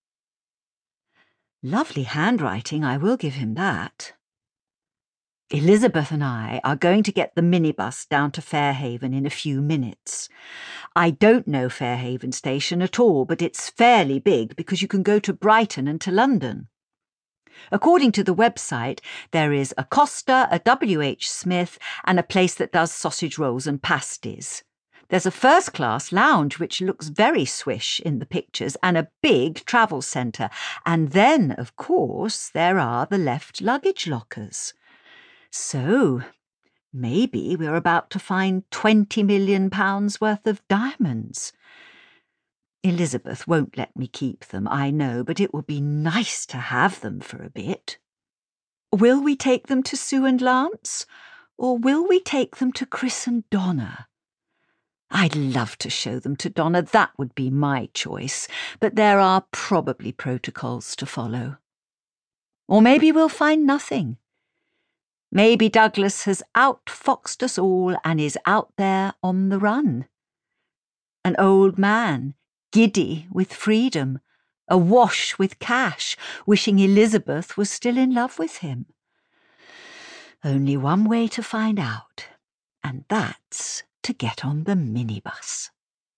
Lovely handwriting, I will give him that. Elizabeth and I are going to get the minibus down to Fairhaven in a few minutes. I don't know Fairhaven Station at all, but it's fairly big because you can go to Brighton and to London. According to the website, there is a Costa, a W H Smith, and a place that does sausage rolls and pasties. There's a first-class lounge which looks very swish in the pictures, and a big travel centre. And then, of course, there are the left luggage lockers. So, maybe we're about to find twenty million pounds worth of diamonds. Elizabeth won't let me keep them, I know, but it would be nice to have them for a bit. Will we take them to Sue and Lance, or will we take them to Chris and Donna? I'd love to show them to Donna, that would be my choice, but there are probably protocols to follow. Or maybe we'll find nothing. Maybe Douglas has outfoxed us all and is out there on the run. An old man, giddy with freedom, awash with cash, wishing Elizabeth was still in love with him. Only one way to find out, and that's to get on the minibus.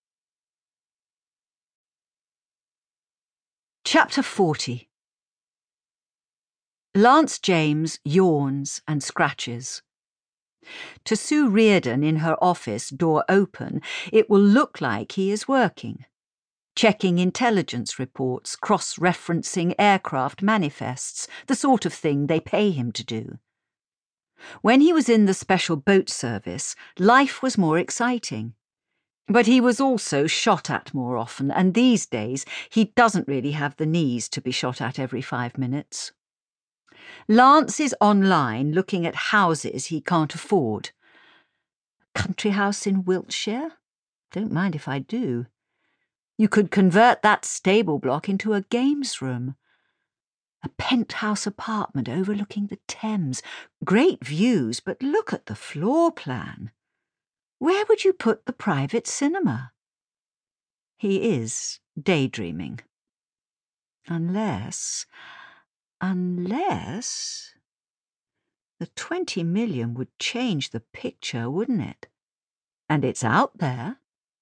Chapter forty. Lance James yawns and scratches. To Sue Reardon in her office, door open, it will look like he is working, checking intelligence reports, cross-referencing aircraft manifests, the sort of thing they pay him to do. When he was in the special boat service, life was more exciting. But he was also shot at more often, and these days he doesn't really have the knees to be shot at every five minutes. Lance is online looking at houses he can't afford. A country house in Wiltshire? Don't mind if I do. You could convert that stable block into a games room. A penthouse apartment overlooking the Thames. Great views, but look at the floor plan. Where would you put the private cinema? He is daydreaming. Unless... Unless... The twenty million would change the picture, wouldn't it? And it's out there.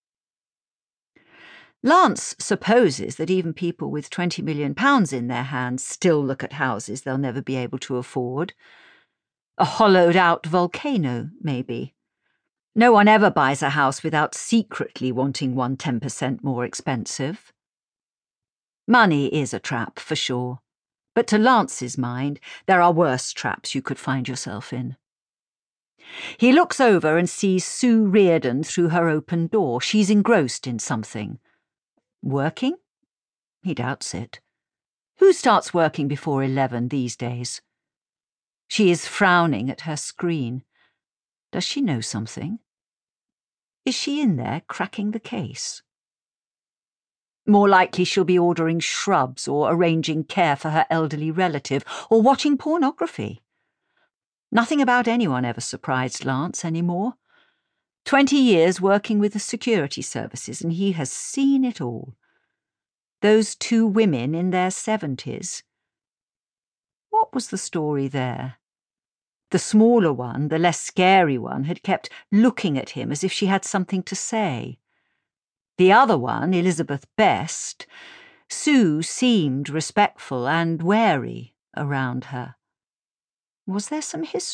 Lance supposes that even people with twenty million pounds in their hands still look at houses they'll never be able to afford. A hollowed-out volcano, maybe. No one ever buys a house without secretly wanting one ten percent more expensive. Money is a trap, for sure. But to Lance's mind, there are worse traps you could find yourself in. He looks over and sees Sue Reardon through her open door. She's engrossed in something. Working? He doubts it. Who starts working before eleven these days? She is frowning at her screen. Does she know something? Is she in there cracking the case? More likely she'll be ordering shrubs or arranging care for her elderly relative or watching pornography. Nothing about anyone ever surprised Lance anymore. Twenty years working with the security services, and he has seen it all. Those two women in their seventies. What was the story there? The smaller one, the less scary one, had kept looking at him as if she had something to say. The other one, Elizabeth Best, Sue seemed respectful and wary around her. Was there some history?